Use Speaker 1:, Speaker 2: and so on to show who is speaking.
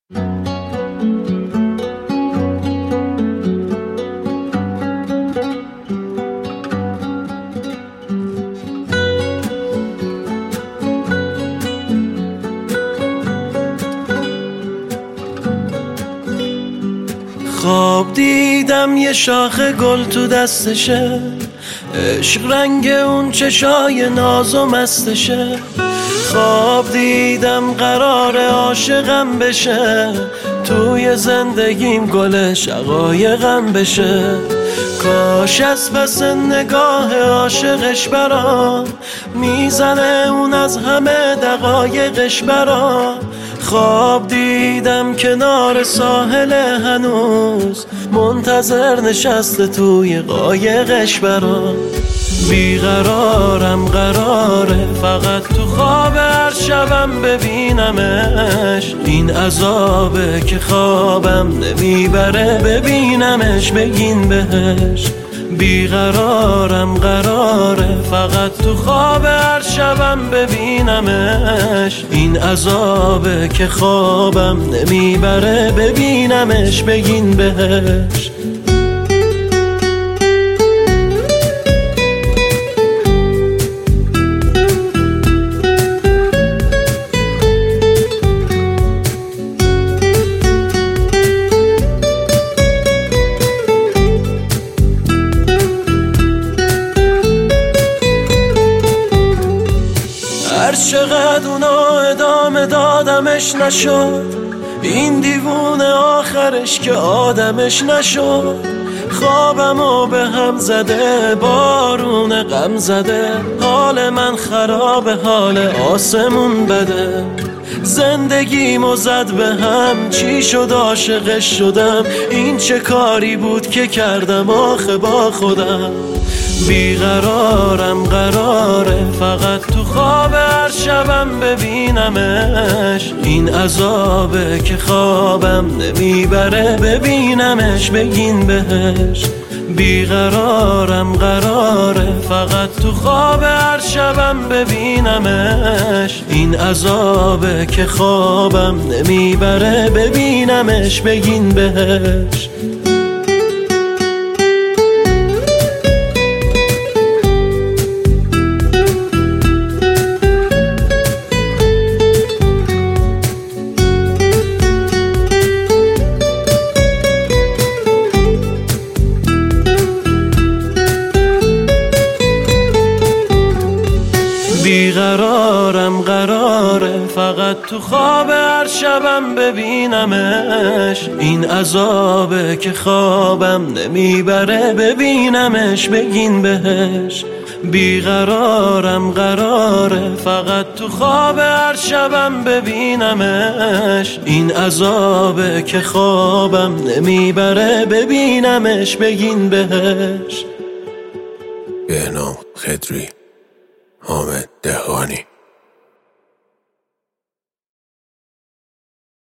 Speaker 1: خواب دیدم یه شاخه گل تو دستشه، عشق رنگ اون چشای ناز و مستشه. خواب دیدم قرار عاشقم بشه، توی زندگیم گل شقایقم بشه. کاش از پس نگاه عاشقش برام میزنه اون از همه دقایقش برام. خواب دیدم کنار ساحل هنوز منتظر نشسته توی قایقش برام. بیقرارم قراره فقط تو خواب هر شبم ببینمش، این عذابه که خوابم نمیبره ببینمش بگین بهش. بیقرارم قراره فقط تو خواب هر شبم ببینمش، این عذابه که خوابم نمیبره ببینمش بگین بهش. هر چقدر اونا ادامه دادمش نشد، این دیوونه آخرش که آدمش نشد. خوابمو به هم زده بارون غم زده، حال من خرابه حال آسمون بده. زندگیمو زد به هم چی شد عاشقش شدم، این چه کاری بود که کردم آخه با خودم. بیقرارم قراره فقط تو خواب هر شبم ببینمش، این عذابه که خوابم نمیبره ببینمش بگین بهش. بیقرارم قراره فقط تو خواب هر شبم ببینمش، این عذابه که خوابم نمیبره ببینمش بگین بهش. بیقرارم قراره فقط تو خواب هر شبم ببینمش، این عذابه که خوابم نمیبره ببینمش بگین بهش. بیقرارم قراره فقط تو خواب هر شبم ببینمش، این عذابه که خوابم نمیبره ببینمش بگین بهش.
Speaker 2: بهنام خضری، حامد دهقانی.